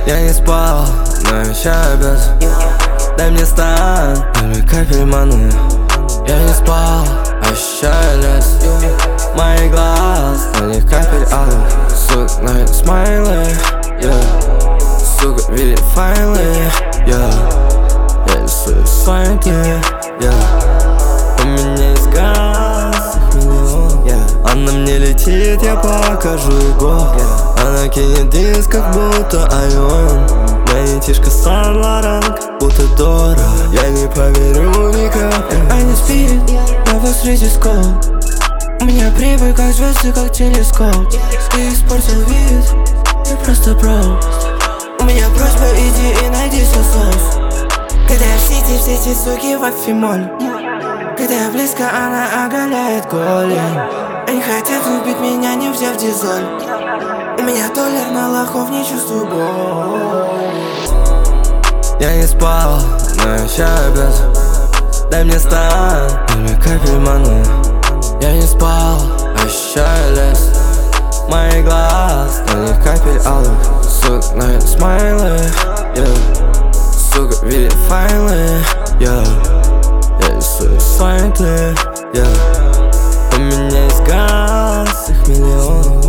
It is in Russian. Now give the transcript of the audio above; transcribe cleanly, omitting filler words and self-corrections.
Я не спал, но еще без. Дай мне стан, дай капель маны. Я не спал, а еще лез. Мои глаз, на них капель алых. Сука, на смайлы, сука, видит файлы, я рисую свайки, у меня есть газ, их миллион, она мне летит, я покажу его. Она кинет диск, как будто айон. Моя тишка Сан-Лоран, как будто Дора. Я не поверю никак. Они спит, я посреди скол. У меня прибыль, как звезды, как телескоп. Ты испортил вид, ты просто бро. У меня просьба, иди и найди сосос. Когда я в сети суки в афимоль. Когда я близко, она оголяет голень. Они хотят убить меня, не взяв дизель. У меня доллар на лохов, не чувствую боль. Я не спал, но еще без. Дай мне стан, дай капель маны. Я не спал, а еще лез. Мои глаз, на них капель алых. Сука, на смайлы, сука, видит файлы, я рисую сайты, у меня есть газ, их миллион.